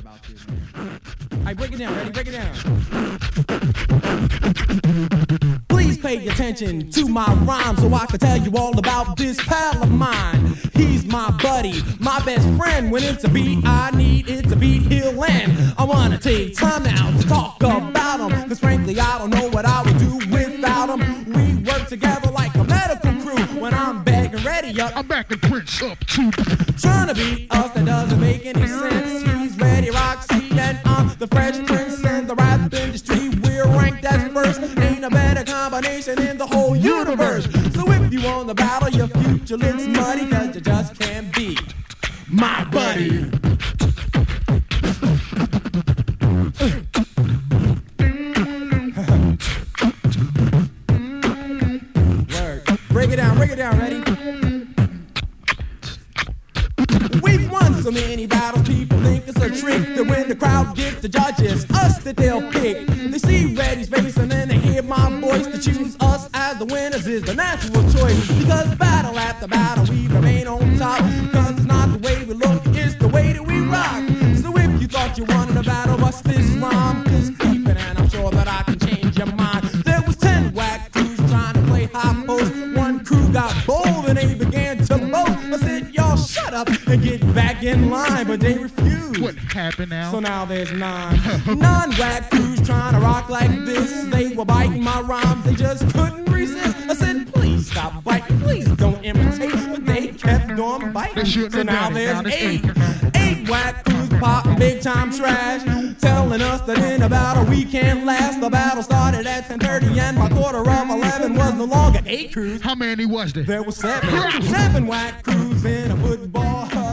about this, man. All right, break it down, ready? Break it down. Please pay attention to my rhyme so I can tell you all about this pal of mine. He's my buddy, my best friend. When it's a beat I need, it's a beat he'll land. I wanna take time now to talk about him, cause frankly I don't know what I would do without him. We work together like a medical crew. When I'm back and ready up, I'm back and Prince up too. Trying to beat us, that doesn't make any sense. He's ready, Roxy, and I'm the Fresh Prince. And the rap industry, we're ranked as first. Ain't a better combination in the whole universe. So if you want the battle, your future looks muddy, cause you just can't beat my buddy. Word. Break it down, ready? We've won so many battles, people think it's a trick that when the crowd gets the judges, us that they'll pick. They see Reddy's face and then they hear my voice. To choose us as the winners is the natural choice. Because battle after battle we remain on top. Cause it's not the way we look, it's the way that we rock. So if you thought you wanted a battle, bust this rhyme. Just keep it and I'm sure that I can change your mind. There was 10 whack crews trying to play high post. One crew got bold and they began to boast. I said, y'all shut up and get back in line, but they refused. What happened now? So now there's 9 whack crews trying to rock like this. They were biting my rhymes, they just couldn't resist. I said, please stop biting, please don't imitate. But they kept on biting. So now there's 8 whack crews popping big time trash, telling us that in a battle we can't last. The battle started at 10:30 and by 11:15 was no longer 8 crews. How many was there? There were 7 whack crews in a football.